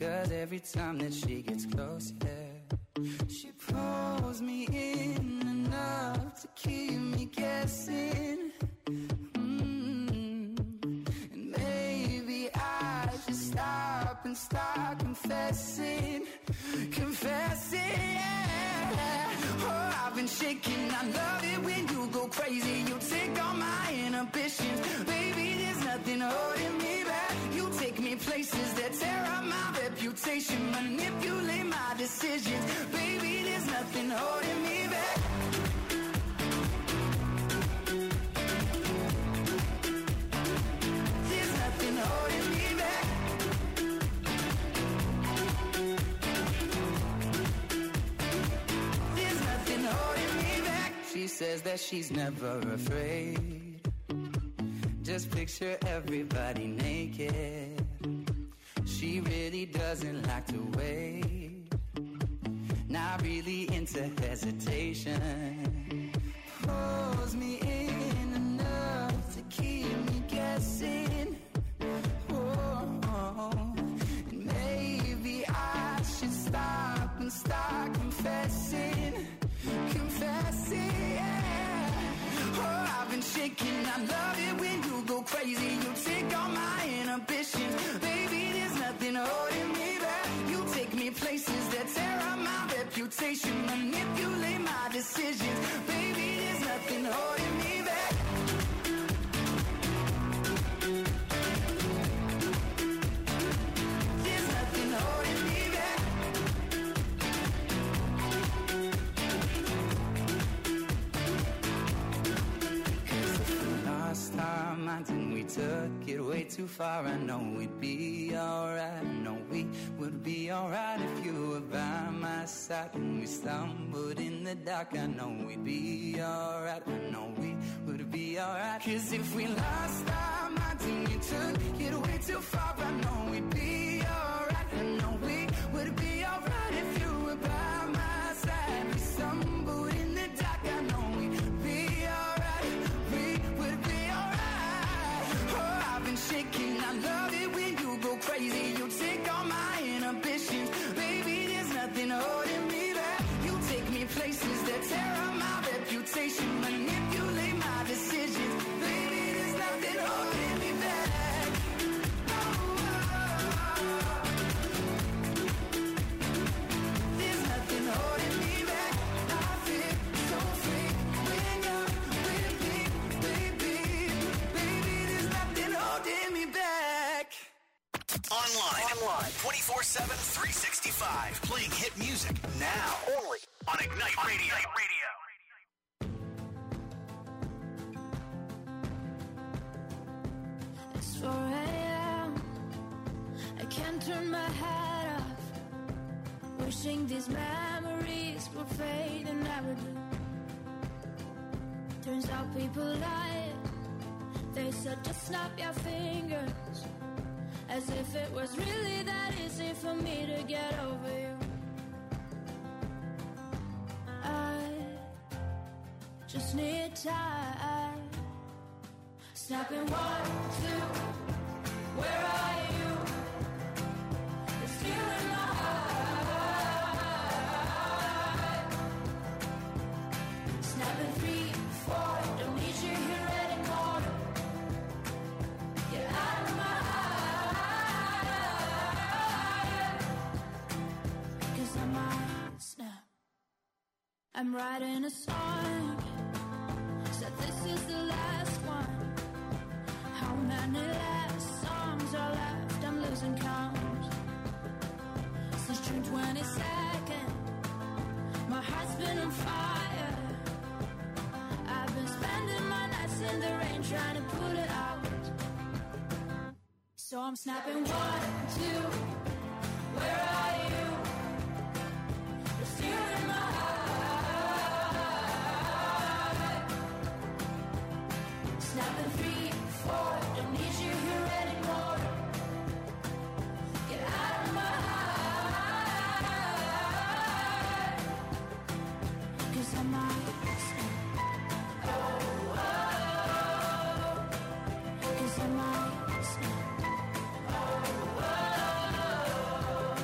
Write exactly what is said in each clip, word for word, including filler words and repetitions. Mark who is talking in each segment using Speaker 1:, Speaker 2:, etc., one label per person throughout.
Speaker 1: 'cause every time that she gets close, yeah, she pulls me in enough to keep me guessing. Mm-hmm. And maybe I should stop and start confessing, confessing, yeah. Oh, I've been shaking. I love it when you go crazy. You take all my inhibitions. Baby, there's nothing holding me back. You take me places that tear up my reputation, manipulate my decisions. Baby, there's nothing holding me back. There's nothing holding me back. There's nothing holding me back. She says that she's never afraid. Just picture everybody naked. She really doesn't like to wait. Not really into hesitation. Pulls me in enough to keep me guessing. Oh, and maybe I should stop and start confessing, confessing, yeah. Oh, I've been shaking. I love it when you go crazy. You take all my inhibitions. Baby, there's nothing holding me back. You take me places that tear up my reputation, manipulate my decisions. Baby, there's nothing holding me back. There's nothing holding me back. Cause if we lost our minds and we took it way too far, I know we'd be alright. I know we would be alright if you were by my side. When we stumbled in the dark, I know we'd be alright. I know we would be alright. Cause if we lost our minds and we took it way too far, I know we'd be alright. I know we would be alright if you were by my side. We stumbled in the dark, I know we'd be alright. We would be alright. Oh, I've been shaking. I love it when you go crazy. You take all my inhibitions. Baby, there's nothing holding me back. You take me places that tear up my reputation, manipulate my decisions. Baby, there's nothing holding me back. Oh, oh, oh. There's nothing holding me back. I feel so free when you're with me, baby. Baby, there's nothing holding me back.
Speaker 2: Online, Online. twenty-four seven, three sixty-five. Playing hit music now. Only on Ignite Radio. Ignite Radio.
Speaker 3: It's four a.m. I can't turn my head off. Wishing these memories would fade and never do. Turns out people lie. They said just snap your fingers, as if it was really that easy for me to get over you. I just need time. Snapping one, two, where are you? It's still in my heart. Snapping three, four, don't need you here anymore. Get out of my heart. Cause I might snap. I'm writing a song. Said this is the last one. How many last songs are left? I'm losing count. Since June twenty-second, my heart's been on fire. I've been spending my nights in the rain trying to put it out. So I'm snapping one, two, where are you? You're still in my heart. Snapping three, four, don't need you here anymore. Get out of my heart. Cause I might snap. Oh, oh, cause I might snap. Oh, oh,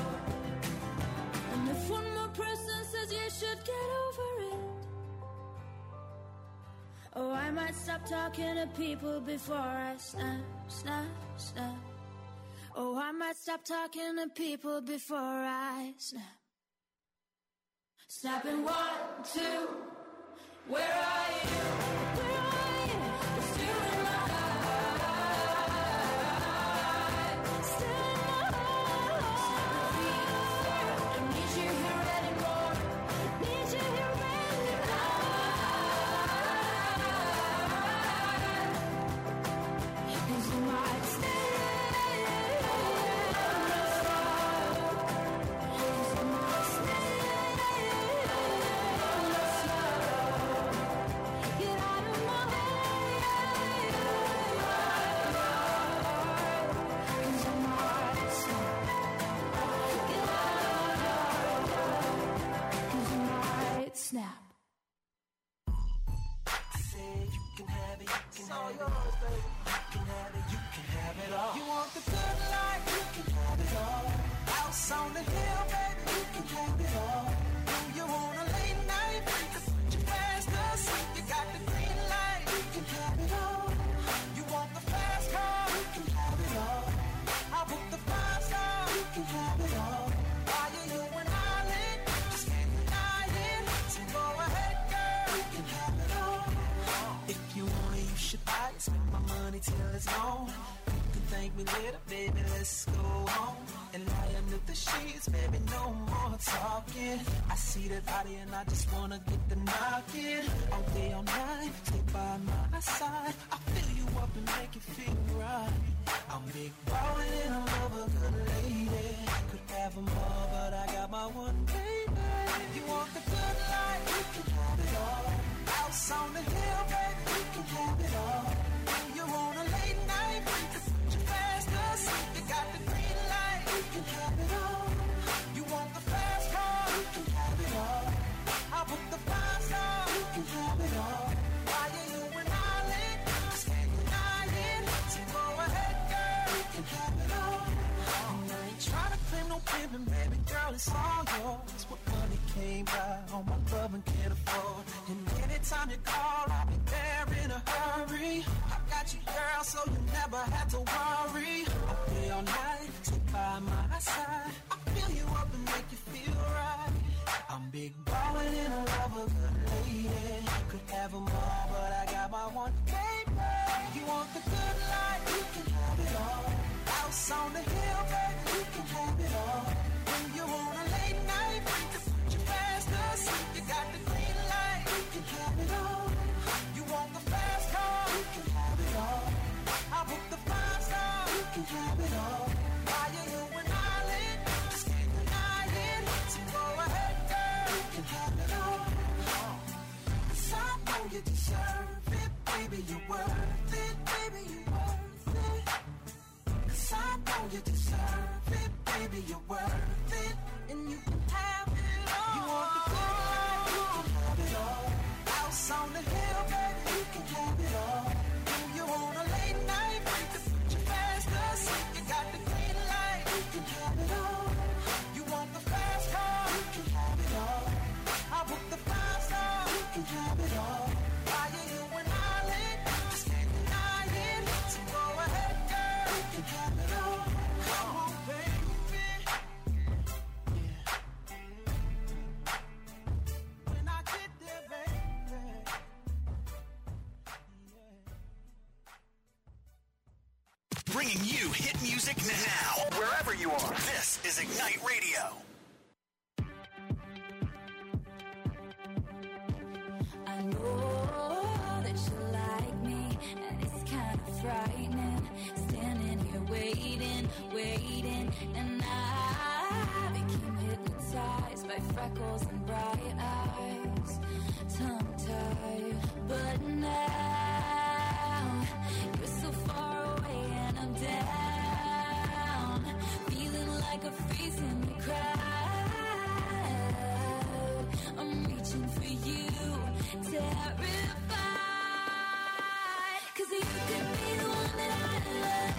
Speaker 3: might stop talking to people before I snap, snap, snap. Oh, I might stop talking to people before I snap. Snapping one, two, where are you? Where are you? It's you in my heart. Still in my heart. Don't need you here anymore. Need you here anymore. Cause you might stay. Cause you might stay. Get out of my way. Cause you might stay. Get out. Cause you might snap.
Speaker 4: You can have it, you can have it, yours, baby. You can have it, you can have it all. You want the good life, you can have it all. House on the hill, baby, you can have it all. Do you want a late night? You can put your fast asleep. You got the green light, you can have it all. You want the fast car, you can have it all. I'll book the five star, you can have it all. Why are you and I lit? Just can't deny it. So go ahead, girl, you can have it all. If you want it, you should buy it. Spend my money till it's gone. You can thank me later, baby, let's go home. And lie under the sheets, baby, no more talking. I see that body and I just wanna get the knocking. All day, all night, stay by my side. I fill you up and make you feel right. I'm big ballin' and I love a good lady. Could have them all, but I got my one baby. You want the good life, you can have it all. House on the hill, baby, you can have it all. You want a late night, you can put your fast asleep. You got the green light, you can have it all. You want the fast car, you can have it all. I'll book the five star, you can have it all. Why are you and I lit? Just can't deny it. So go ahead, girl, you can have it all. And I ain't trying to claim no pimpin', baby girl, it's all yours. What money came by, all my love and can't afford. And anytime you call, I'll be there in a hurry. I got you, girl, so you never have to worry. I'll be all night, stay by my side. I fill you up and make you feel right. I'm big ballin' and I love a good lady. Could have them all, but I got my one baby. You want the good life, you can have it all. House on the hill, baby, you can have it all. When you want a late night, you can put your fast asleep. You got the green light, you can have it all. You want the fast car, you can have it all. I'll book the five star, you can have it all. Why are you and I lit? Just can't deny it. So go ahead, girl, you can have it all. 'Cause I know you deserve it, baby, you're worth it, baby, you're worth it. 'Cause I know you deserve it, baby, you're worth it. And you can have it all. You want the good life, you can have it all. House on the hill, baby, you can have it all. Do you want a late night? You can put your fast asleep. You got the green light, you can have it all. You want the fast car, you can have it all. I'll book the five star, you can have it all. Why are you and I lit? Just can't deny it. So go ahead, girl, you can have it all. Come on, baby. Yeah. When I get there, baby. Yeah.
Speaker 2: Bringing you hit music now, wherever you are. This is Ignite Radio.
Speaker 3: I know that you like me, and it's kind of frightening. Standing here waiting, waiting, and I became hypnotized by freckles and bright eyes, tongue-tied. But now you're so far away, and I'm down, feeling like a freeze in the crowd. I'm reaching for you, terrified, 'cause you could be the one that I love.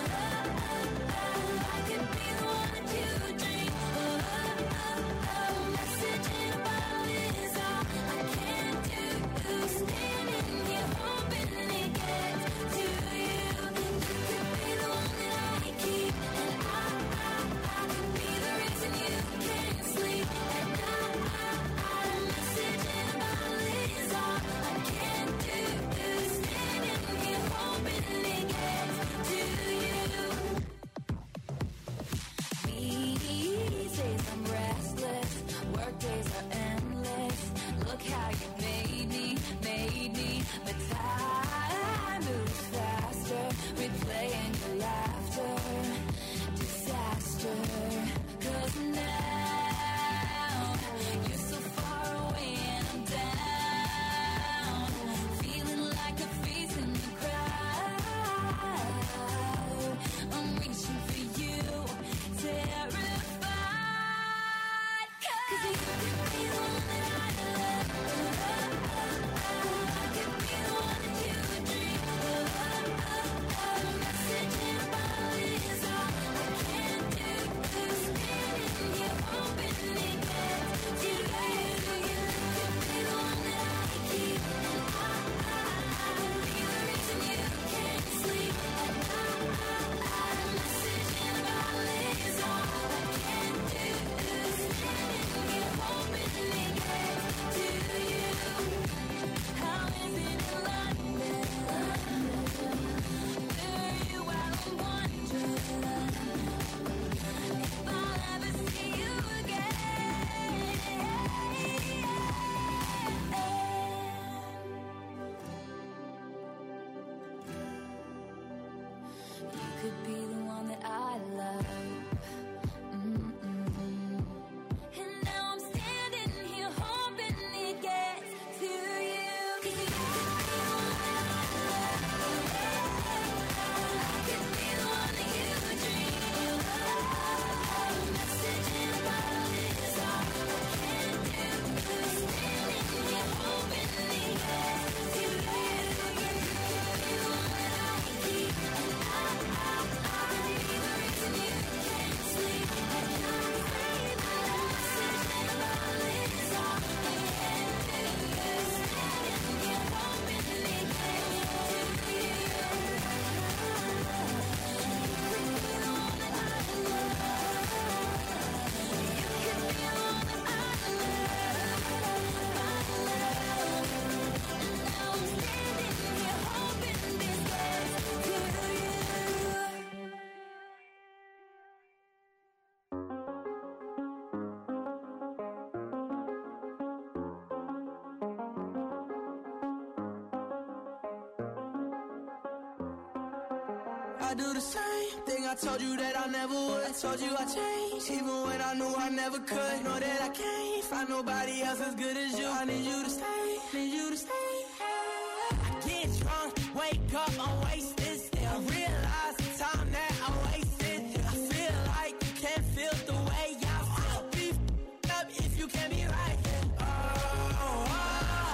Speaker 3: I could be the one that you dream. Message in a bottle is all I can do. Standing here hoping
Speaker 4: I do the same thing I told you that I never would. I told you I changed, even when I knew I never could. Know that I can't find nobody else as good as you. I need you to stay, need you to stay. I get drunk, wake up, I'm wasted still. I realize the time that I wasted. I feel like you can't feel the way I feel. Be f***ed up if you can't be right. Oh, oh, oh.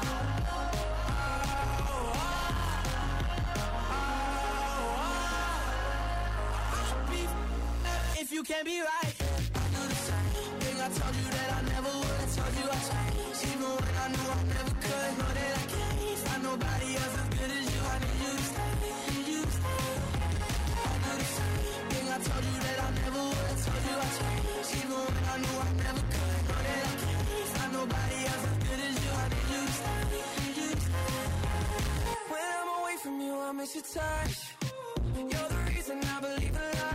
Speaker 4: If you can't be right, I do the same thing I told you that I never would. I told you I changed, even when I knew I never could. Know that I can't find nobody else as good as you. I need you to stay, need you to stay. I do the same thing I told you that I never would. I told you I changed, even when I knew I never could. Know that I can't find nobody else as good as you. I need you to stay, need you to stay. When I'm away from you, I miss your touch. You're the reason I believe in love.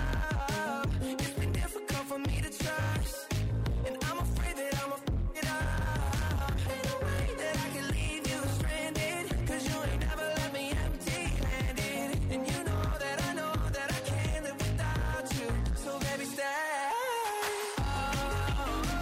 Speaker 4: For me to trust, and I'm afraid that I'ma f*** it up. Ain't no way that I can leave you stranded, cause you ain't never left me empty-handed. And you know that I know that I can't live without you, so baby stay. Oh, oh,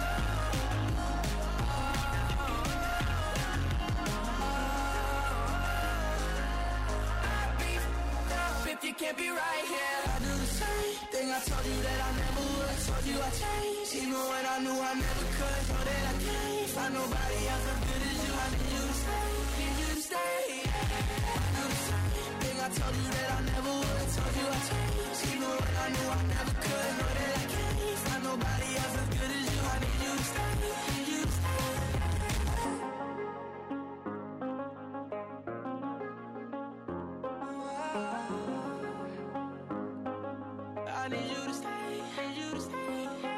Speaker 4: oh, I'd be f***ed up if you can't be right here. I do the same thing I told you that I never would. I told you I changed, even when I knew I never could. Know that I can't find nobody else as good as you. I need you to stay, need you to stay. I do the same thing I told you that I never would. I told you I changed, even when I knew I never could. Know that I can't find nobody else as good as you. I need you to stay, need you to stay. I need you to stay, need you to stay.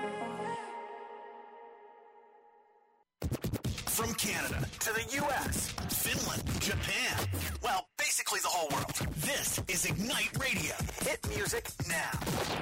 Speaker 2: From Canada to the U S, Finland, Japan, well, basically the whole world. This is Ignite Radio. Hit music now.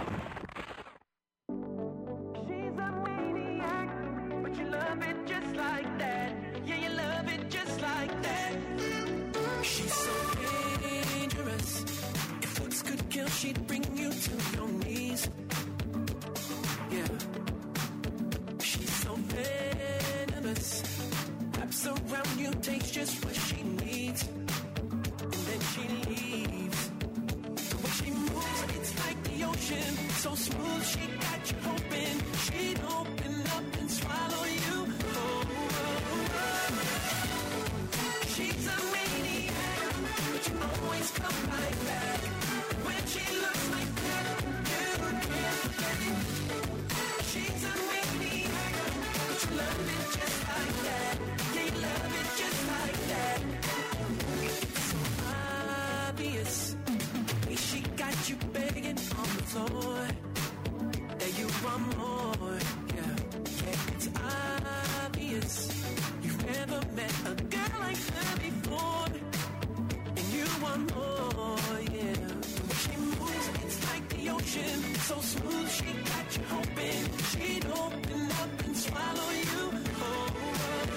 Speaker 4: She's a maniac, but you love it just like that. Yeah, you love it just like that. She's so dangerous. If looks could kill, she'd bring you to your knees. Yeah. She's so venomous. Wraps around you, takes just what she needs, and then she leaves. The way she moves, it's like the ocean, so smooth, she got you hoping she'd open up and swallow you. Oh, oh, oh. She's a maniac, but you always come right back. When she looks like that, you can't forget it. She's a maniac, but you love it just like that. Yeah, you love it just like that. It's so obvious. She got you begging on the floor that you want more. Yeah, yeah, it's obvious. You've never met a girl like her before, and you want more. Yeah, when she moves, it's like the ocean, so smooth. She got you hoping she'd open up and swallow you. Oh, oh,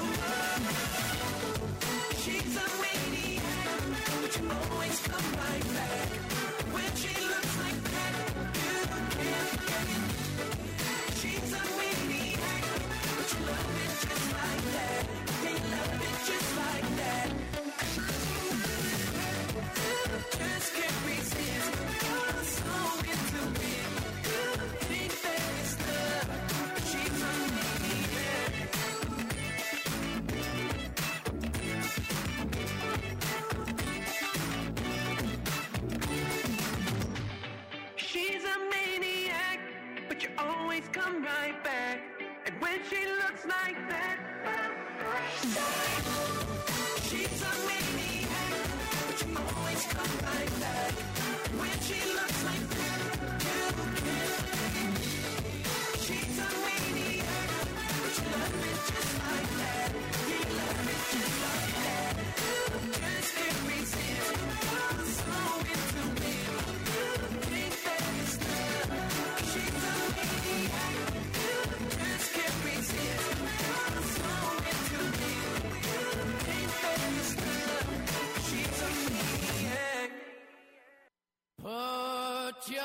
Speaker 4: oh. She's a maniac, but you always come right back. When she looks like that, you can't forget it. She's a maniac, but you love it just like that. Yeah, you love it just like that. Just can't resist. You're so into it. You think that it's love. She's a maniac. She's a maniac, but you always come right back. And when she looks like that, she's a maniac, but you always come right back. When she looks like that, you can't. She's a maniac, but you love it just like that. You love it just like that. Just can't resist. I'm so into it. You think that it's love. She's a maniac. Just can't resist. I'm so into it. You think that it's love. She's a maniac. Put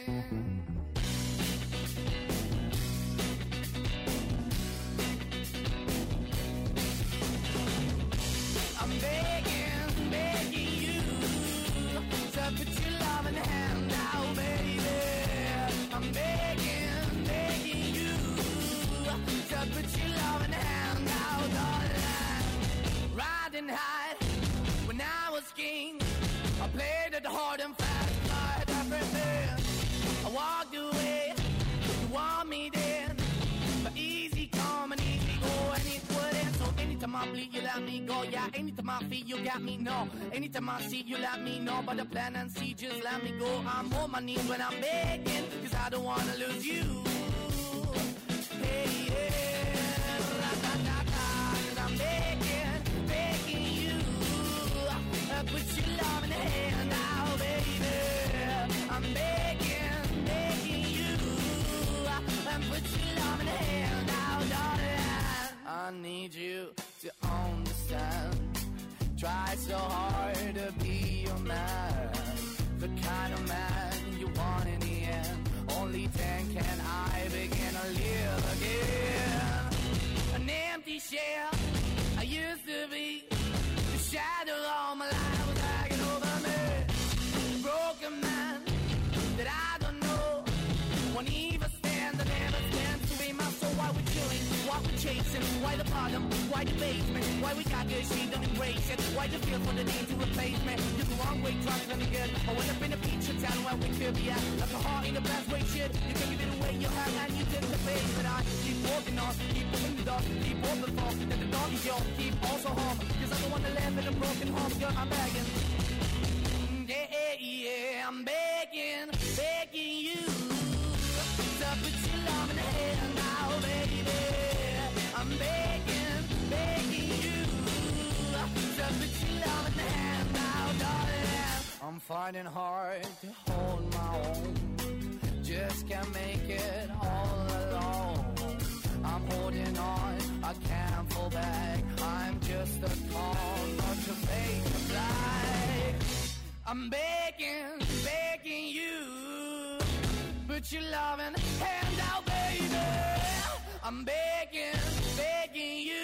Speaker 1: I'm begging, begging you to put your loving hand out, baby. I'm begging, begging you to put your loving hand out, darling. Riding high when I was king, I played it hard and fast, tried everything. I walked away, you want me then, but easy come and easy go, and it wouldn't. So anytime I bleed, you let me go. Yeah, anytime I feel, you got me, no. Anytime I see, you let me know. But the plan and see, just let me go. I'm on my knees when I'm begging, cause I don't wanna lose you. Hey, yeah, ra-da-da-da, cause I'm begging, begging you. Uh, put your love in the hand now, baby. I'm begging, begging you. Uh, and put your love in the hand now, darling. I need you to understand. Try so hard to be your man, the kind of man you want in the end. Only then can I begin to live again. An empty shell I used to be, the shadow all my life was hanging over me. Broken man that I don't know, won't even stand, I never stand to be my soul. Why we chilling, why we chasing, why the bottom, why the basement, why we got good, she don't embrace it, why the feel for the need to replace me. You're the wrong way, trying to be good. I went up in a feature town where we could be at, like a heart in the best way, shit. You can give it away, you have, and you take the face. But I keep walking on, keep moving the dog, keep open for, that the dog is yours, keep also home, cause I'm the one that live in a broken home, girl, I'm begging. Yeah, yeah, I'm begging, begging you to put your love in the hand now, baby. I'm begging, begging you to put your love in the hand now, darling. I'm fighting hard to hold my own, just can't make it all alone. I'm holding on, I can't fall back. I'm just a call, not to fake the black. I'm begging, begging you, put your loving hand out, baby. I'm begging, begging you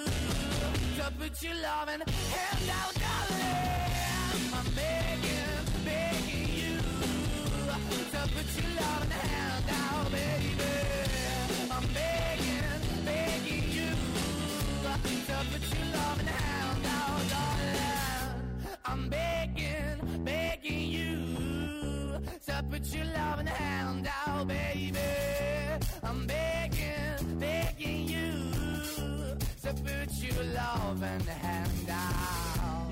Speaker 1: to put your loving hand out, darling. I'm begging, begging you to put your loving hand out, baby. I'm begging, begging you to put your loving hand out, darling. I'm begging, begging you to put your loving hand out, baby. I'm begging, begging you to put your loving hand out.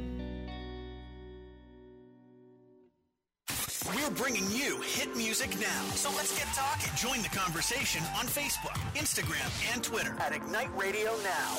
Speaker 2: We're bringing you hit music now. So let's get talking. Join the conversation on Facebook, Instagram, and Twitter at Ignite Radio Now.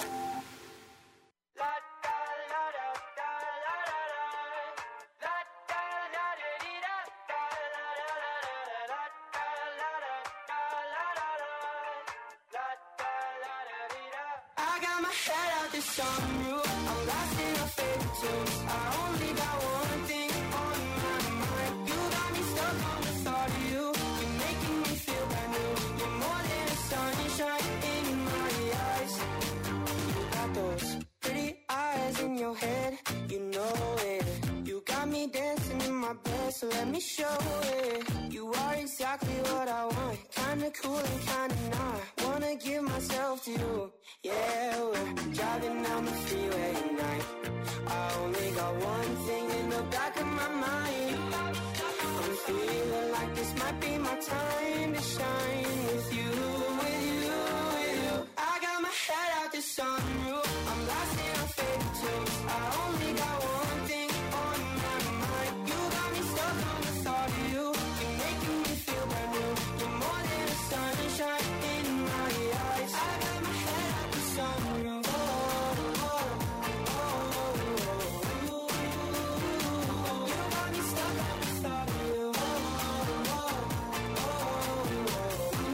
Speaker 4: Sunroof, I'm lost in your favorite tunes. I only got one thing on my mind. You got me stuck on the thought of you. You're making me feel brand new. You're more than a sunshine in my eyes. You got those pretty eyes in your head, you know it. You got me dancing in my bed, so let me show it. You are exactly what I want, kinda cool and kinda not. Wanna give myself to you. Yeah, we're driving down the freeway at night. I only got one thing in the back of my mind. I'm feeling like this might be my time to shine with you, with you, with you. I got my head out the sunroof, I'm lost in your favorite tunes. I only got one thing on my mind. You got me stuck on the thought of you. You're making me feel brand new. You're more than a sunshine in my eyes. I got my head out the sunroof. Oh, oh, oh, oh, oh. You got me stuck on the thought of you. Oh, oh, oh, oh.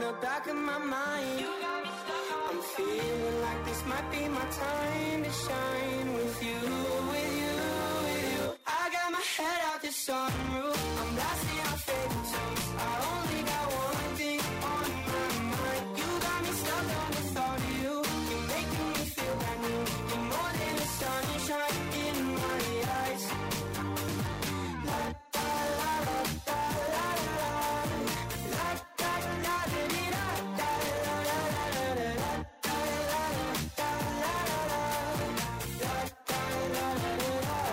Speaker 5: the back of my mind. I'm feeling like this might be my time to shine with you, with you, with you. I got my head out the sunroof, I'm blasting our favorite tunes. I only got one thing on my mind. You got me stuck on the thought of you. You're making me feel brand new. You're more than the sunshine in my eyes. La da la la da la la la da da da da da la la la la la da la da la la la da la la la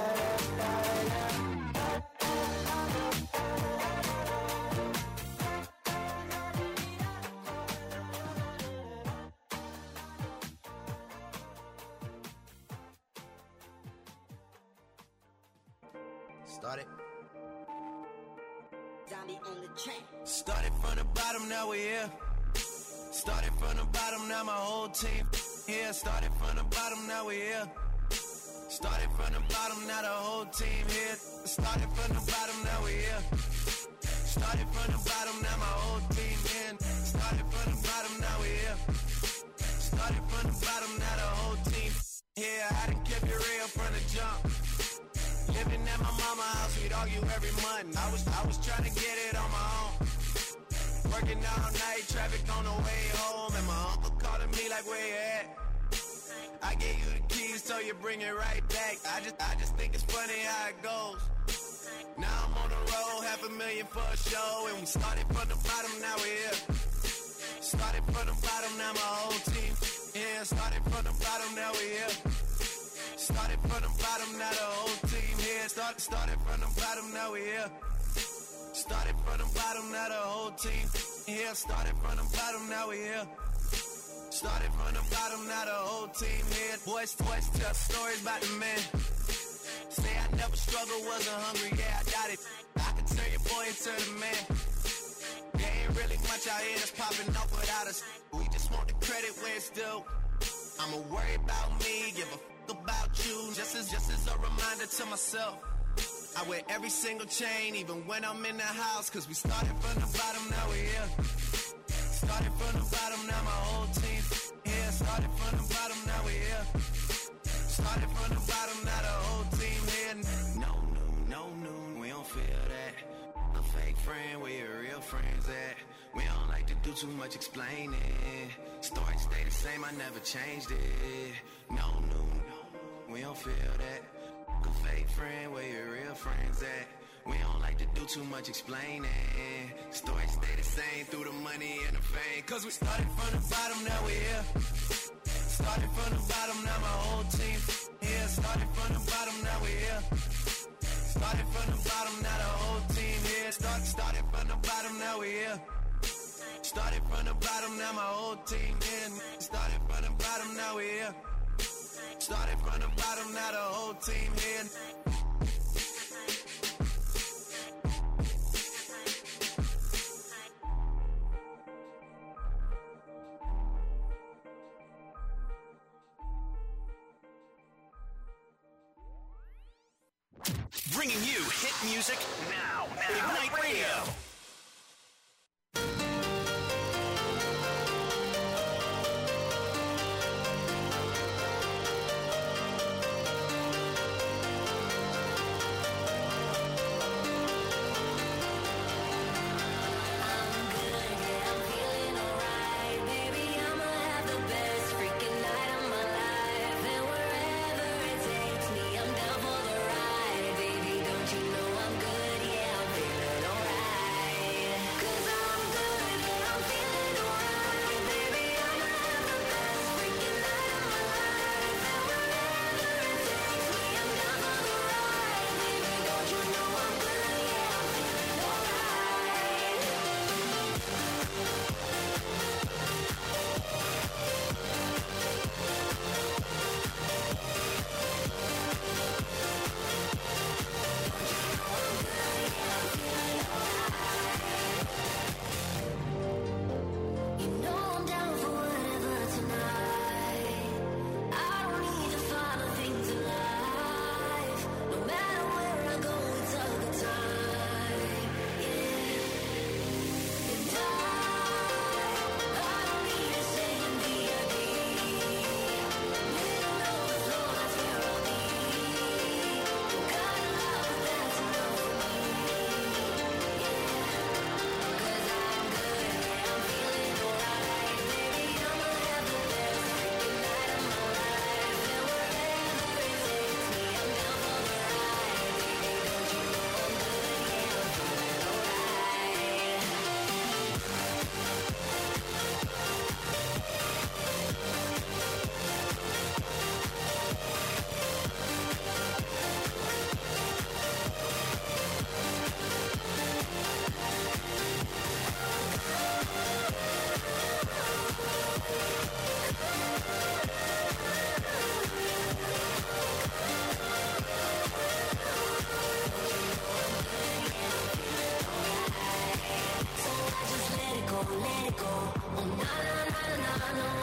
Speaker 6: Started.
Speaker 7: Zombie on the track.
Speaker 6: Started from the bottom, now we're here. Started from the bottom, now my whole team here. Started from the bottom, now we're here. Started from the bottom, now the whole team here. Started from the bottom, now we're here. Started from the bottom, now my whole team in. Started from the bottom, now we're here. Started from the bottom, now the whole team here. I done kept it real from the jump. Living at my mama's house, we'd argue every month. I was I was trying to get it on my own. Working all night, traffic on the way home, and my uncle calling me like, where you at? I gave you the keys, so you bring it right back. I just I just think it's funny how it goes. Now I'm on the road, half a million for a show, and we started from the bottom, now we're here. Started from the bottom, now my whole team here. Started from the bottom, now we're here. Started from the bottom, now the whole team here. Started, started from the bottom, now we here. Started from the bottom, now the whole team here. Started from the bottom, now we here. Started from the bottom, now the whole team here. Boys, boys tell stories about the man. Say I never struggled, wasn't hungry, yeah, I got it. I can turn your boy into the man. There ain't really much out here that's popping up without us. We just want the credit where it's due. I'ma worry about me, give a about you, just as just as a reminder to myself. I wear every single chain, even when I'm in the house, cause we started from the bottom, now we're here. Started from the bottom, now my whole team here. Started from the bottom, now we're here. Started from the bottom, now the whole team here. No, no, no, no, we don't feel that. A fake friend, where your real friends at? We don't like to do too much explaining. Stories stay the same, I never changed it. No, no, we don't feel that. A fake friend, where your real friends at? We don't like to do too much explaining. Stories stay the same through the money and the fame. Cause we started from the bottom, now we're here. Started from the bottom, now my whole team here. Started from the bottom, now we're here. Started from the bottom, now the whole team here. Start, started from the bottom, now we're here. Started from the bottom, now my whole team in. Started from the bottom, now we're here. Started from the bottom, now the whole team here.
Speaker 2: Bringing you hit music now. now. Ignite Radio.
Speaker 3: Baby, don't you know I'm good? Yeah, I'm feeling alright.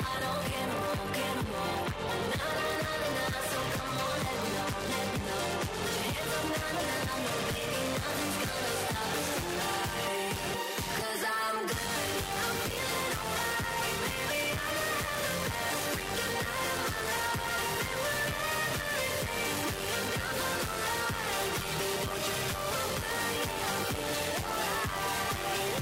Speaker 5: I don't care no more, care no more. Oh, na na na na na, so come on, let me know, let me know. Put your hands up, na na na na, no baby, nothing's gonna stop us tonight. 'Cause I'm good, I'm feeling alright, baby, I'ma have the best freaking night of my life. And wherever it takes me, I'm not gonna lie, baby, don't you know I'm good, yeah, I'm feeling alright.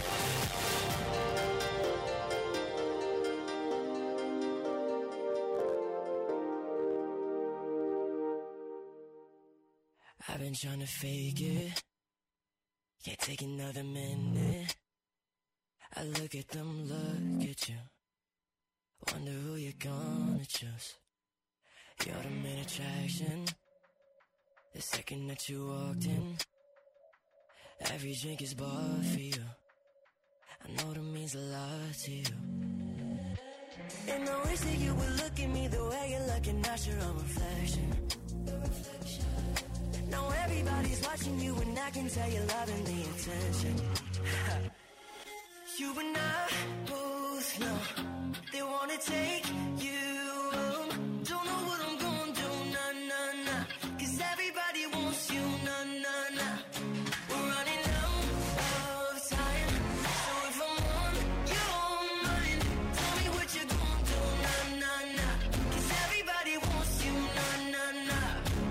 Speaker 7: I've been trying to fake it, can't take another minute. I look at them, look at you, wonder who you're gonna choose. You're the main attraction, the second that you walked in. Every drink is bought for you, I know that means a lot to you. And I wish that you would look at me the way you're looking at your own reflection. Now everybody's watching you and I can tell you're loving the attention. You and I both know they wanna take you home. Don't know what I'm gonna do, nah, nah, nah. 'Cause everybody wants you, nah, nah, nah. We're running out of time, so if I'm on your mind, tell me what you're gonna do, nah, nah, nah. 'Cause everybody wants you, nah, nah, nah.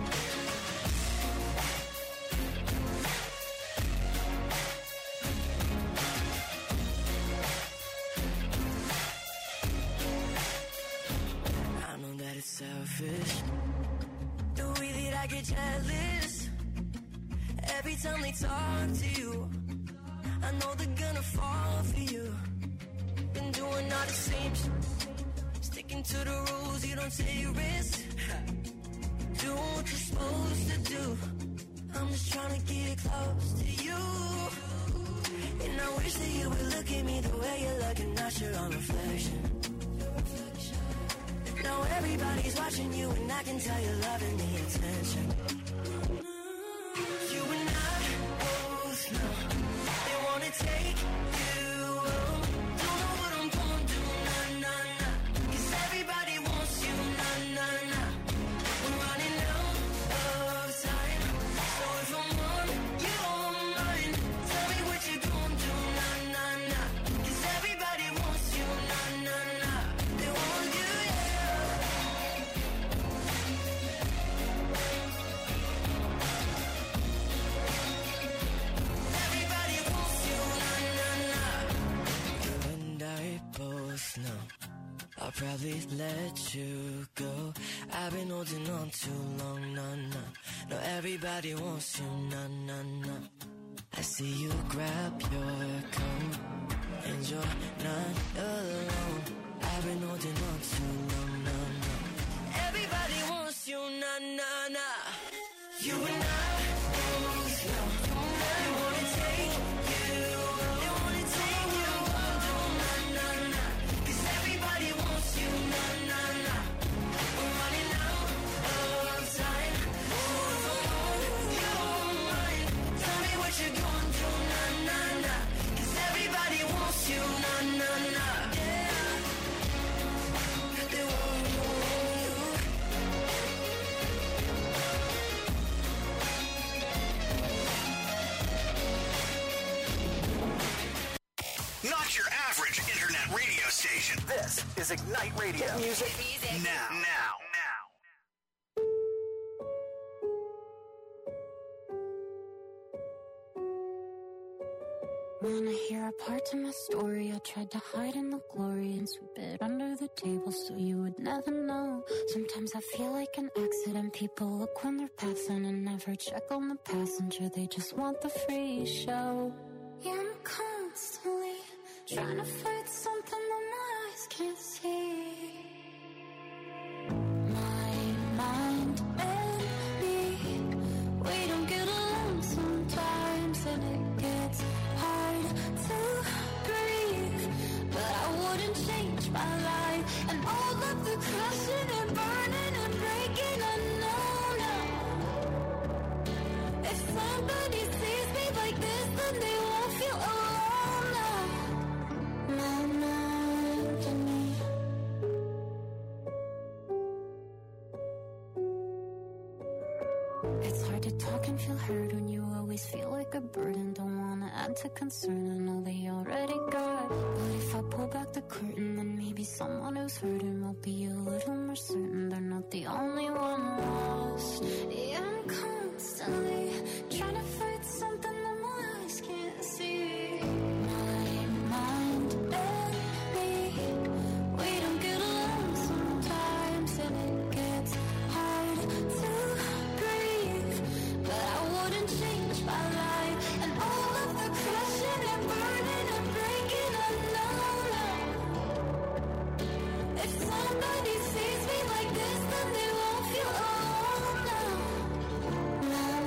Speaker 7: It's selfish, the way that I get jealous every time they talk to you. I know they're gonna fall for you. Been doing all the same shit, sticking to the rules, you don't take risks. Doing what you're supposed to do. I'm just trying to get close to you. And I wish that you would look at me the way you're looking at your own reflection. Now everybody's watching you and I can tell you're loving the attention. You and I both know they wanna take you home. Don't know what I'm gonna do, nah, nah, nah. 'Cause everybody wants you, nah, nah, nah. We're running out of time, so if I'm on your mind, tell me what you're gonna do, nah, nah, nah. 'Cause everybody wants you, nah, nah, nah. They want you, no, I'll probably let you go. I've been holding on too long, nah, nah. No, everybody wants you, nah, nah, nah. I see you grab your coat and you're not alone. I've been holding on too long, nah, nah. Everybody wants you, nah, nah, nah. You and I both know they wanna take you, they wanna take you home, nah, nah, nah. 'Cause everybody wants you, nah, nah, nah. We're running out of time, so if I'm on your mind, tell me what you're gonna do, nah, nah, nah. 'Cause everybody wants you, nah, nah, nah. Yeah, they want you.
Speaker 2: Not your average internet radio station. This is Ignite Radio. Hit music, music. Now. Now. Now.
Speaker 8: When I hear a part to my story, I tried to hide in the glory and sweep it under the table so you would never know. Sometimes I feel like an accident. People look when they're passing and never check on the passenger. They just want the free show. Yeah, I'm constantly trying to fight something that my eyes can't see. My mind and me, we don't get along sometimes, and it gets hard to breathe. But I wouldn't change my life, and all of the crashing and burning and breaking, I know now. If somebody sees me like this, then they won't feel alone now. My mind and me, talk and feel heard when you always feel like a burden. Don't wanna add to concern, I know they already got. But if I pull back the curtain, then maybe someone who's hurting will be a little more certain they're not the only one lost. Yeah, I'm constantly trying to fight something that my eyes can't see. My mind and me, we don't get along sometimes, and it gets hard to breathe. But I wouldn't change my life and all of the crashing and burning and breaking. I know now, if somebody sees me like this, then they won't feel alone now. Now,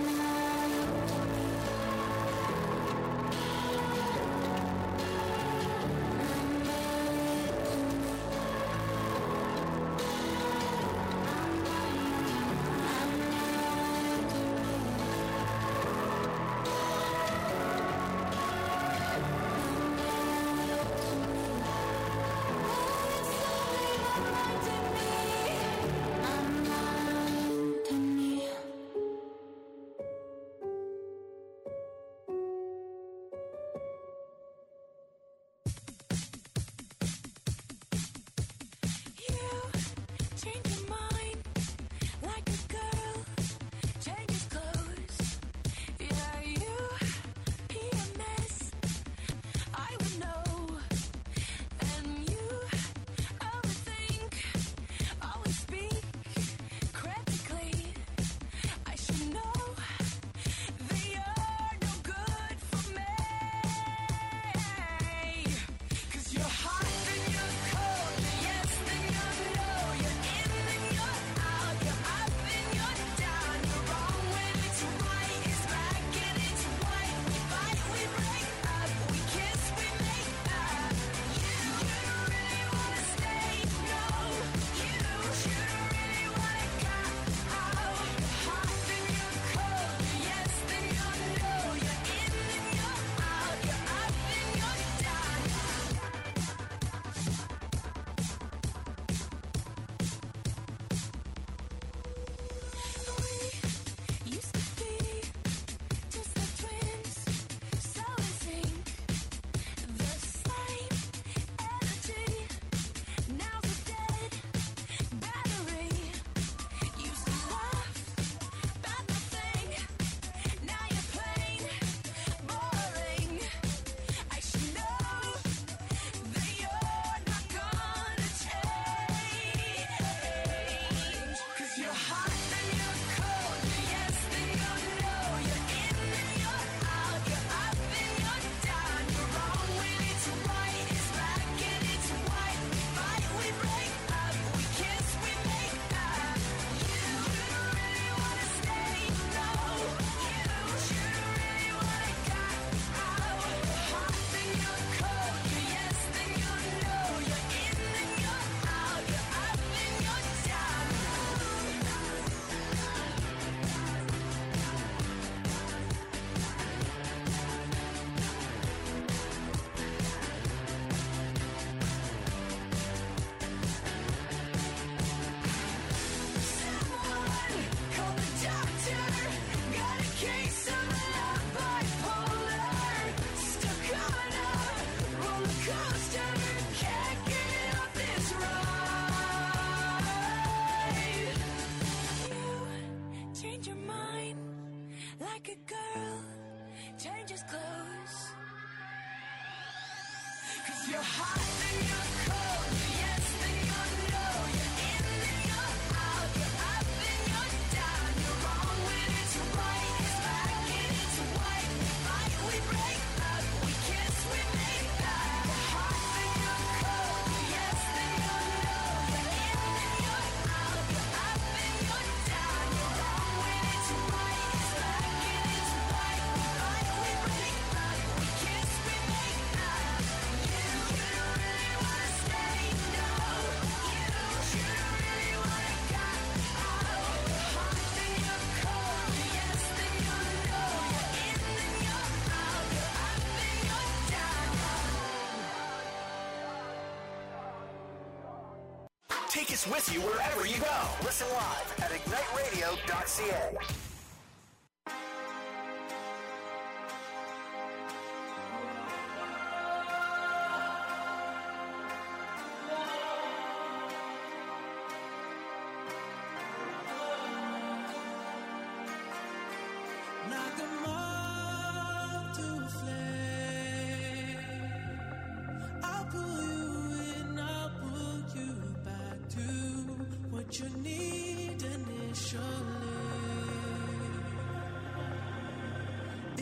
Speaker 2: Take us with you wherever you go. Listen live at ignite radio dot c a.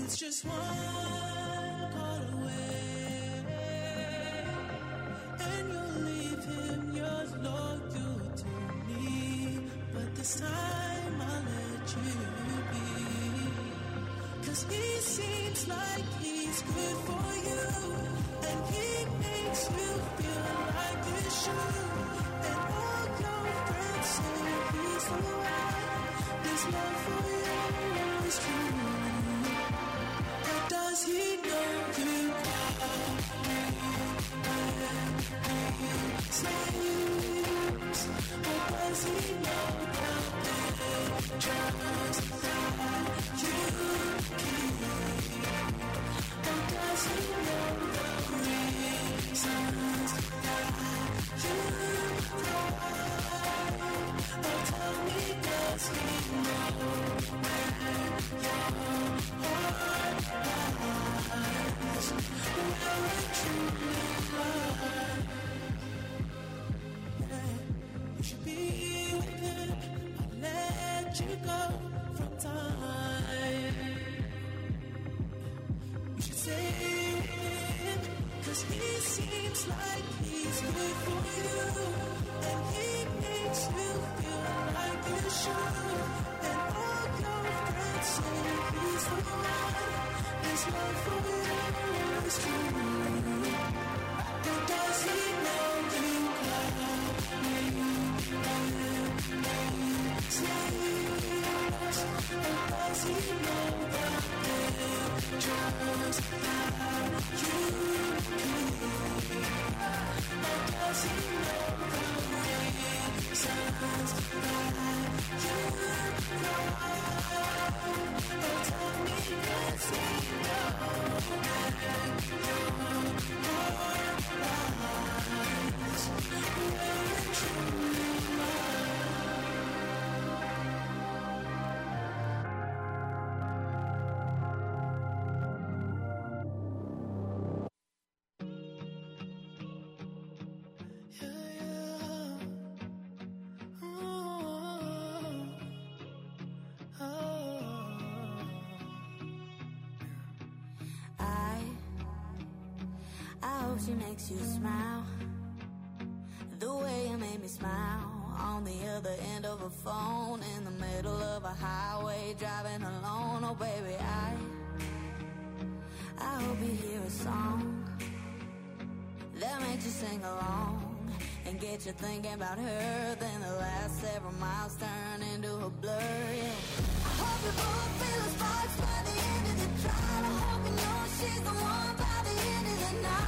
Speaker 4: It's just one call away, and you'll leave him yours loyal to me. But this time I'll let you be, 'cause he seems like he's good for you, and he makes you feel like you should. And all your friends say he's the one. His love for you is true. But does he know you call me when he sleeps? Or does he know the pictures that you keep? Or does he know the reasons that you cry? Or tell me, does he know where your heart lies? Will it truly lie? Yeah, you should be with him. I'll let you go from time. You should stay with him, 'cause he seems like he's good for you, and he makes you feel like you should. And all your friends say he's the one. His love for you is true. But does he know you call me when he sleeps? Or does he know the pictures that you keep? Or does he know the reasons that you cry? Or tell me, does he know where your heart lies? Will it truly lie?
Speaker 8: She makes you smile the way you made me smile on the other end of a phone in the middle of a highway driving alone. Oh baby, I I hope you hear a song that makes you sing along and get you thinking about her. Then the last several miles turn into a blur. Yeah. I hope you both feel the sparks by the end of the drive. I hope you know she's the one by the end of the night.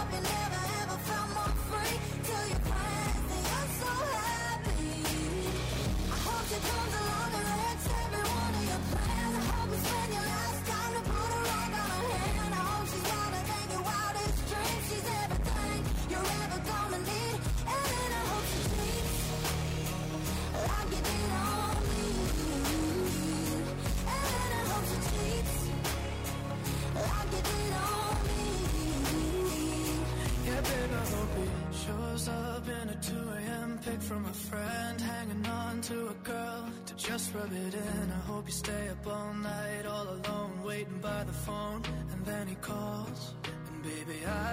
Speaker 8: Tell your friends that you're so happy. I hope she comes along and wrecks every one of your plans. I hope you spend your last time to put a ring on her hand. I hope she's wilder than your wildest dreams. She's everything you're ever gonna need. And then I hope she cheats like you did on me. And then I hope she cheats like you did on me.
Speaker 4: Yeah, babe, I hope he shows up in a two a.m. pic from a friend, hanging on to a girl to just rub it in. I hope you stay up all night, all alone, waiting by the phone, and then he calls, and baby, I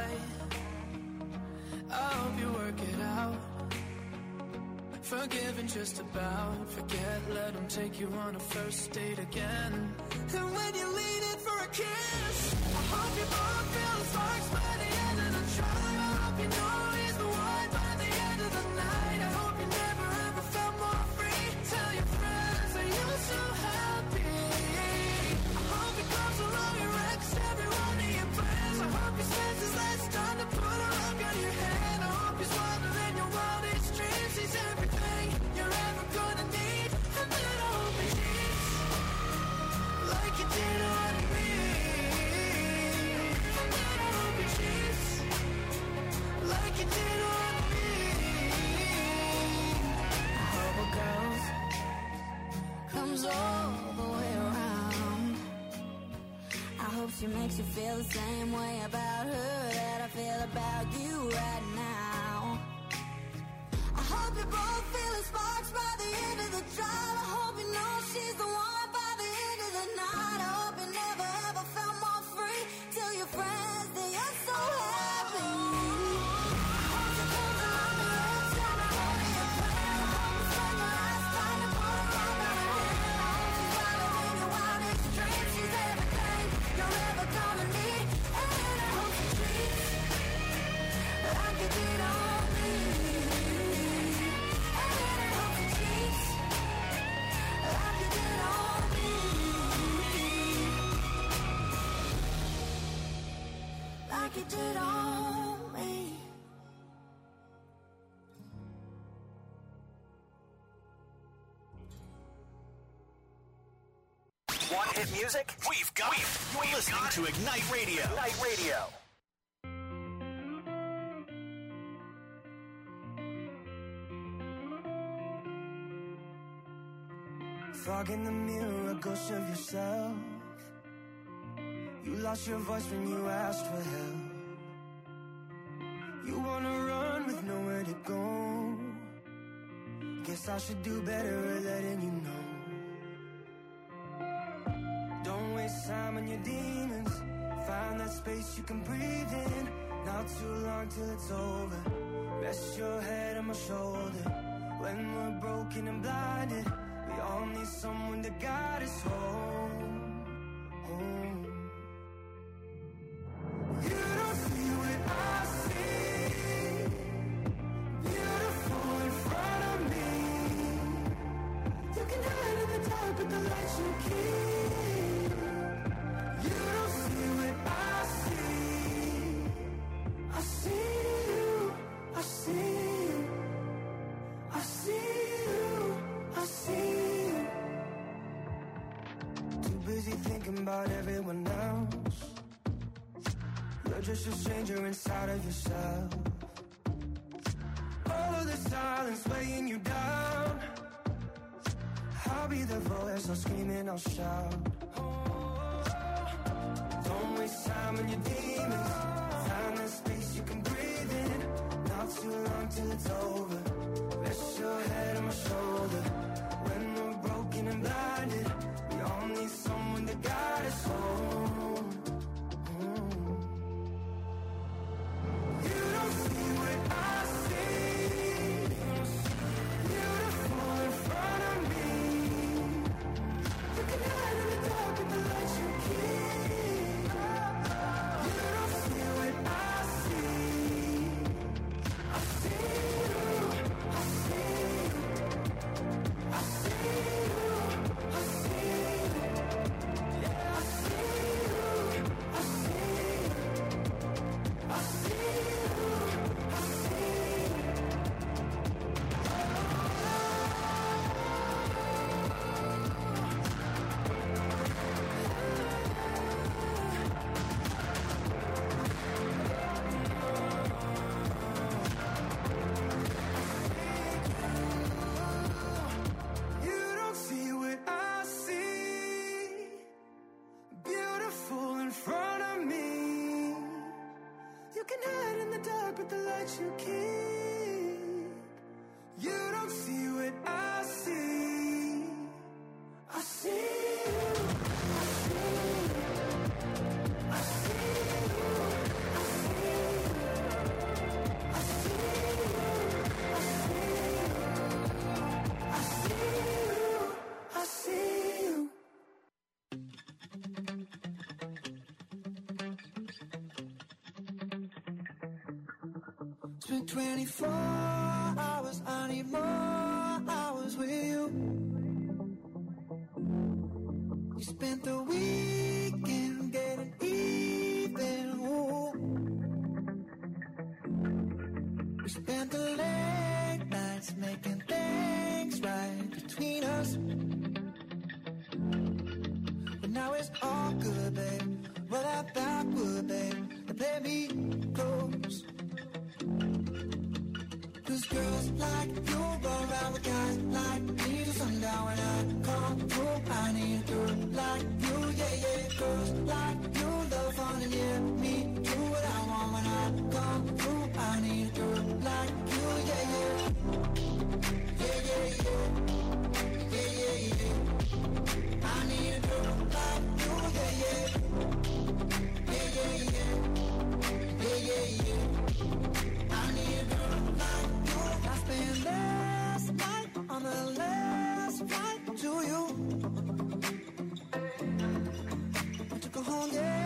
Speaker 4: I hope you work it out. Forgiving just about, forget, let him take you on a first date again. And when you lean in for a kiss, I hope you both feel the sparks by the end of the drive. I hope you know he's the one by the end of the night. I hope you never ever felt more free. Tell your friends that you're so happy. I hope he comes along and wrecks every one of your plans. I hope he spends his last time to put a rock on your hand. I hope he's wilder than your wildest dreams. He's everything you're ever gonna need. And then I hope he cheats like you did on me. And then I hope he cheats like you did on me. I hope a girl comes all the way around. I hope she makes you feel the same way about her that I feel about you right now. I hope you both feel the sparks by the end of the drive. I hope you know she's the one by the end of the night. I hope you never ever
Speaker 3: like you did on me.
Speaker 2: Want hit music? We've got it. You're listening to Ignite Radio. Ignite Radio.
Speaker 9: Fog in the mirror, a ghost of yourself. You lost your voice when you asked for help. You wanna run with nowhere to go. Guess I should do better at letting you know. Don't waste time on your demons. Find that space you can breathe in. Not too long till it's over. Rest your head on my shoulder. When we're broken and blinded, we all need someone to guide us home, home. You don't see what I see. Beautiful in front of me. You can hide in the dark with the lights you keep. You don't see what I see. I see you, I see you, I see you, I see you. Too busy thinking about everyone else. You're just a stranger inside of yourself. All of the silence weighing you down. I'll be the voice, I'll scream and I'll shout. Don't waste time on your demons. Find that space you can breathe in. Not too long till it's over. Rest your head on my shoulder. When we're broken and blinded, we all need someone to guide us home. home. You don't see what I see. Beautiful in front of me. You can hide in the dark with the lights you keep. You don't see what I see. I see you, I see you, I see you, I see you. Yeah, I see you, I see you, I see you, I see you. You don't see what I see. Beautiful in front of me. You can hide in the dark with the lights you keep. You don't see what I see. I see you. I see you. I see you. I see you. I see you. I see you. I see you.
Speaker 4: It's been twenty-four hours, I need more hours with you. We spent the weekend getting even, ooh. We spent the late nights making things right between us. But now it's all good, babe. Roll that backward, babe, and play me close. Cause girls like you go around with guys like me till sundown. When I come through, I need a girl like you, yeah, yeah. Girls like you love fun and yeah, me do what I want. When I come through, I need a girl like you, yeah, yeah. Yeah, yeah, yeah. Yeah, yeah, yeah. I need a girl like you, yeah, yeah. Yeah, yeah, yeah. Yeah, yeah, yeah. I need a girl like you. I spent last night on the last flight to you. I took her home, yeah.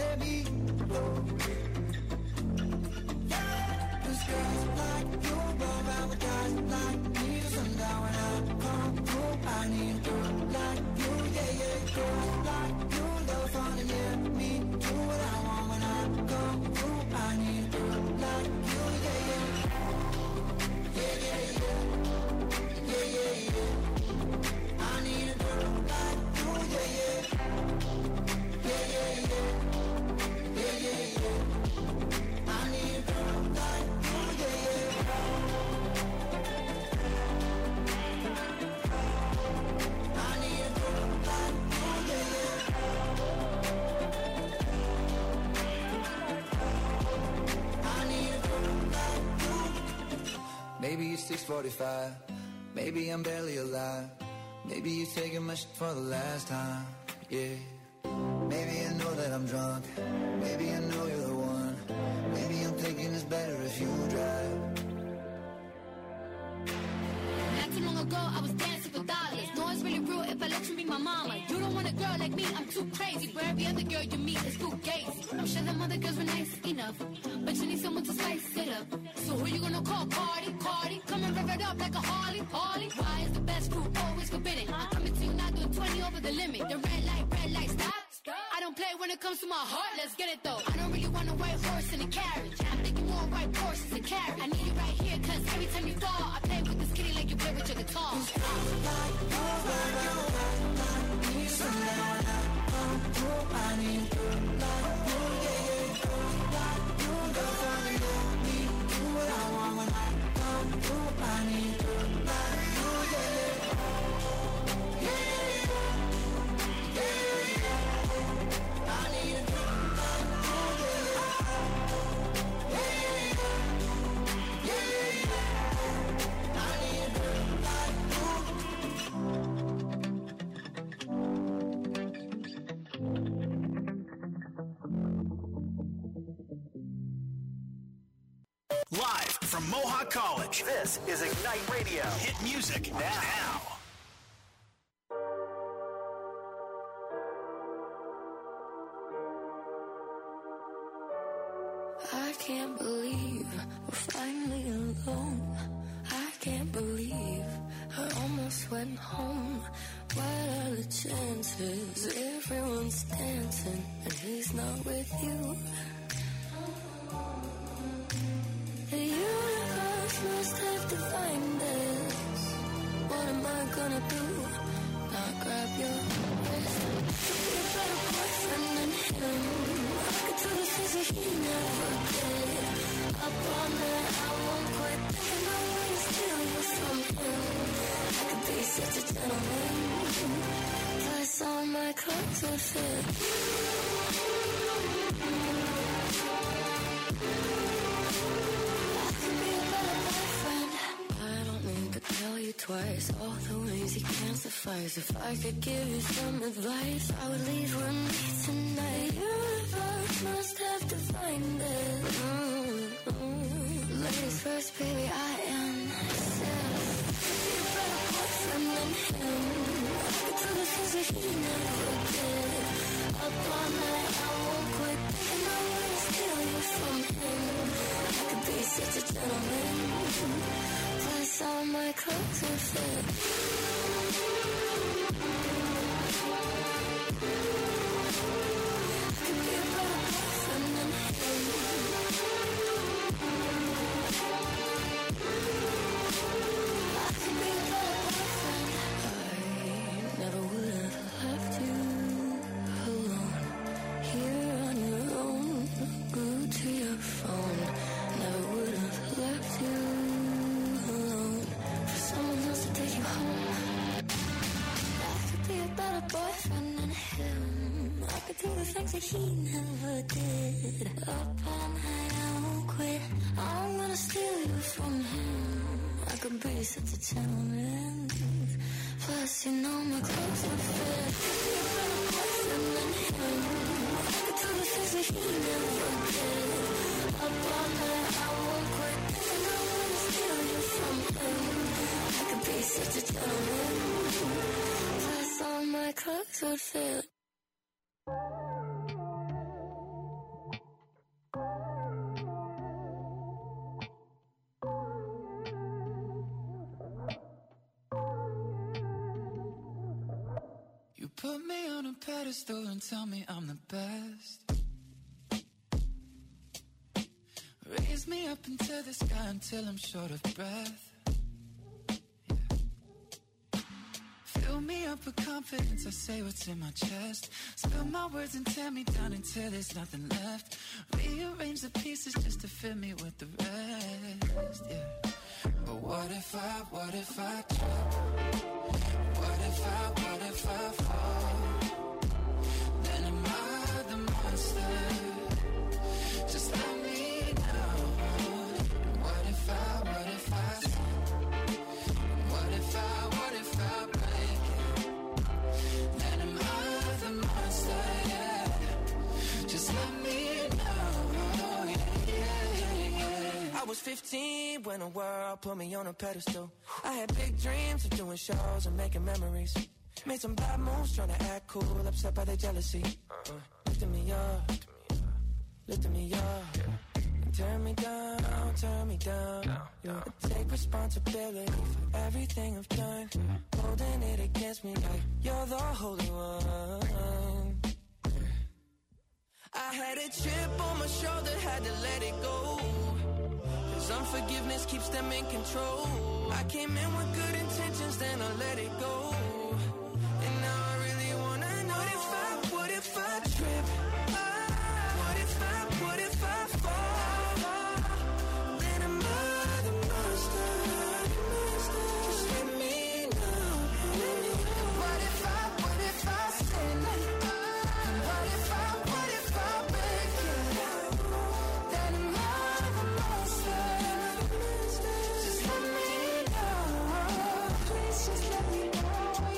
Speaker 4: let me go. Cause girls like you go around with guys like me till sundown. When I come through, I need a girl like you, yeah, yeah. Girls like you love fun and yeah, me do what I want. When I come through, I need a girl like you, yeah, yeah. Yeah, yeah, yeah. Yeah, yeah, yeah. I need a girl like you, yeah, yeah. Yeah, yeah, yeah. Yeah, yeah, yeah. I need a girl like you, yeah, yeah. I need a girl like you, yeah, yeah. I need a girl like you.
Speaker 1: Maybe it's six forty-five. Maybe I'm barely alive. Maybe you're taking my shit for the last time. Yeah. Maybe I know that I'm drunk. Maybe I know you're the one. Maybe I'm thinking it's better if you drive.
Speaker 10: Not too long ago, I was dancing for dollars. No, it's really real if I let you be my mama. You don't want a girl like me, I'm too crazy. For every other girl you meet, it's too gazy. I'm sure them other girls were nice enough, but you need someone to spice it up. So who you gonna call? Cardi, Cardi. Come and rev it up like a Harley, Harley. Why is the best crew always forbidden? I'm coming to you now, doing twenty over the limit. The red light, red light, stop. I don't play when it comes to my heart, let's get it though. I don't really want a white horse in a carriage. I'm thinking more white horses and carriage. I need you right here, cause every time you fall, I play with this kitty like you play with your guitar.
Speaker 4: I need a girl like you, yeah, yeah. Girls like you, girls wanna let me do what I want. When I come through, I need a girl like you, yeah, yeah. Yeah, yeah, yeah. Yeah, yeah. I need a girl like you, yeah, yeah. Yeah, yeah, yeah. Yeah, yeah. I need a girl like you.
Speaker 2: Live from Mohawk College, this is Ignite Radio. Hit music now.
Speaker 8: I can't believe we're finally alone. I can't believe I almost went home. What are the chances? Everyone's dancing and he's not with you. The universe must have defined this. What am I gonna do? Not grab your wrist. Be a better boyfriend than him. I could do the things that he never did. Up on that, I won't quit. Thinking I wanna steal you from him. I could be such a gentleman. Plus all my clothes would fit. Tell you twice, all the ways you can't suffice. If I could give you some advice, I would leave with me tonight. The universe must have defined it. Mm-hmm. Ladies first, baby, I am myself. Be a better boyfriend than him. I could do the things that he never did. Up all night, I won't quit. Thinking I wanna steal you from him. I could be such a gentleman. Plus all my clothes would fit. I could be a better boyfriend than him. I could be a better boyfriend. I never would have left you alone. Here on your own, glued to your phone. Never would have left you take you home. I could be a better boyfriend than him. I could do the things that he never did. Up all night, I won't quit. I'm gonna steal you from him. I could be such a gentleman. Plus, you know my clothes would fit. I could be a better boyfriend than him. I could do the things that he never did. Up all night, I won't quit. And I wanna steal you from him. I could be such a gentleman. Plus all my clothes would fit. I could be a better boyfriend than him. I could do the things that he never did. Up all night, I won't quit. And I wanna steal you from him. I could be such a gentleman. Plus all my clothes would fit. I could be a better boyfriend than him. I could do the things that he never did. Up all night, I won't quit. And I wanna steal you from him. I could be such a gentleman. Plus all my clothes would fit.
Speaker 1: Put me on a pedestal and tell me I'm the best. Raise me up into the sky until I'm short of breath. Yeah. Fill me up with confidence, I say what's in my chest. Spill my words and tear me down until there's nothing left. Rearrange the pieces just to fill me with the rest. Yeah. But what if I, what if I trip? What if I, what if I fall? Then am I the monster? Just let me know. What if I, what if I sin? What if I, what if I break it? Then am I the monster? Yeah. Just let me know. Yeah, yeah, yeah.
Speaker 11: I was fifteen when the world put me on a pedestal. I had big dreams of doing shows and making memories. Made some bad moves trying to act cool, upset by their jealousy. Uh, lifting me up, lifting me up. Turn me down, turn me down. Yeah. Take responsibility for everything I've done. Holding it against me like you're the holy one. I had a chip on my shoulder, had to let it go. Cause unforgiveness keeps them in control. I came in with good intentions, then I let it go. And now I really wanna know, what if I, what if I trip? What if I, what if I fall? Then am I the monster? Just let me know. What if I, what if I sin? What if I, what if I break it? Then am I the monster? Just let me know. Please just let me know.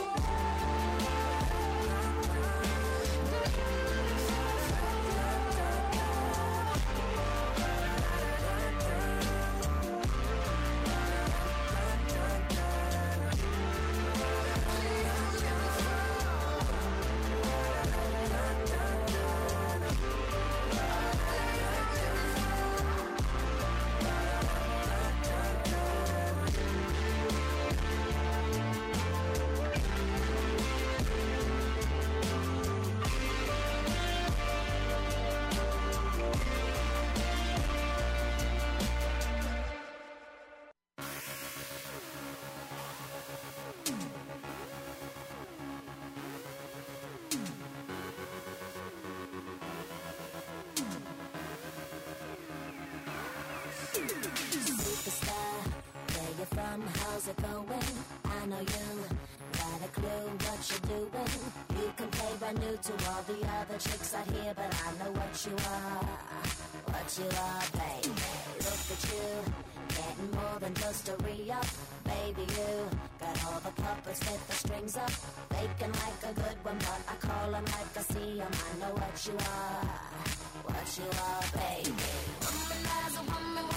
Speaker 12: Superstar, where you from, how's it going? I know you got a clue what you're doing. You can play brand new to all the other chicks out here, but I know what you are, what you are, baby. Look at you, getting more than just a re-up. Baby, you got all the puppets with the strings up. Faking like a good one, but I call them like I see them. I know what you are, what you are, baby. Womanizer, woman,